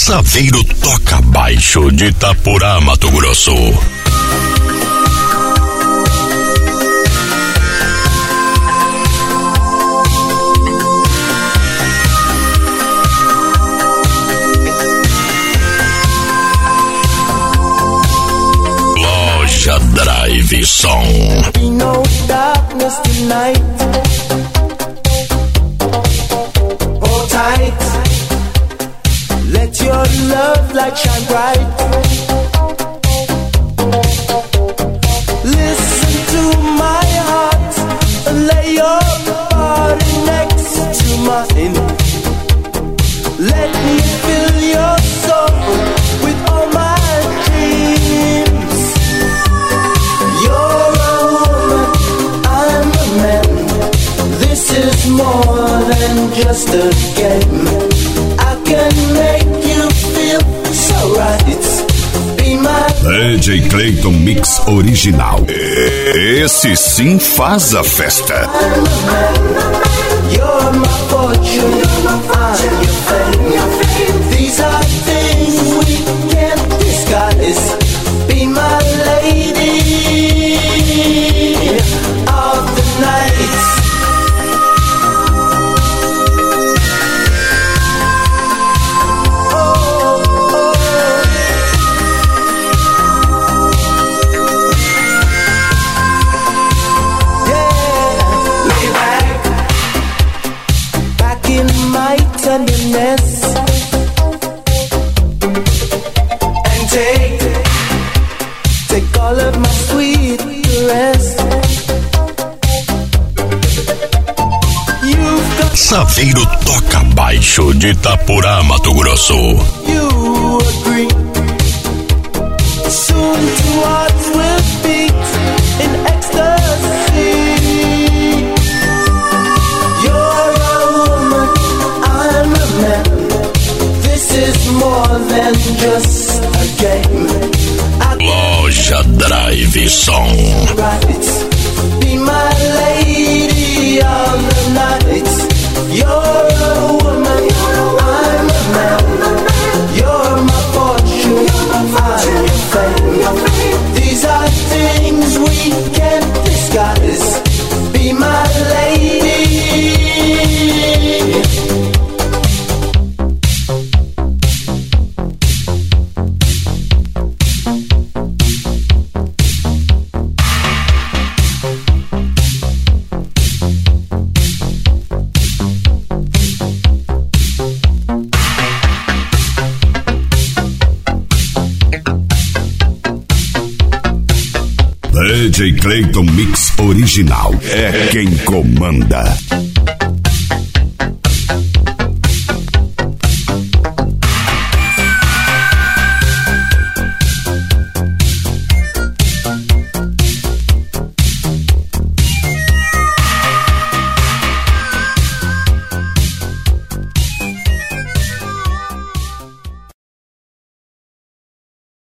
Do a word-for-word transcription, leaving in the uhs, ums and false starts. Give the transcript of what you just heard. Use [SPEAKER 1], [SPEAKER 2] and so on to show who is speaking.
[SPEAKER 1] Saveiro toca baixo de Itaporá, Mato Grosso. Loja Drive Som.
[SPEAKER 2] No darkness tonight. Hold tight. Let your love light shine bright. Listen to my heart and lay your body next to mine. Let me fill your soul with all my dreams. You're a woman, I'm a man. This is more than just a game. I can make you feel so right. Be my
[SPEAKER 1] D J Clayton Mix Original. Esse sim faz a festa.
[SPEAKER 2] I'm a man. You're my fortune, I'm your fame. These are things we can't disguise. Be my lady of the night. Oh, oh. Yeah, lay back, back in my tenderness, and take, take all of my sweet caress. You've got
[SPEAKER 1] Saveiro toca baixo de Itaporá, Mato Grosso.
[SPEAKER 2] you agree. Soon two hearts will beat in ecstasy. You're a woman, I'm a man. This is more than just a game. I
[SPEAKER 1] Loja Drive Som.
[SPEAKER 2] right, be my lady of the night. You're a woman, I'm a man. You're my fortune, I'm your fame. These are things we can't disguise. Be my lady.
[SPEAKER 1] D J Clayton Mix Original é quem comanda.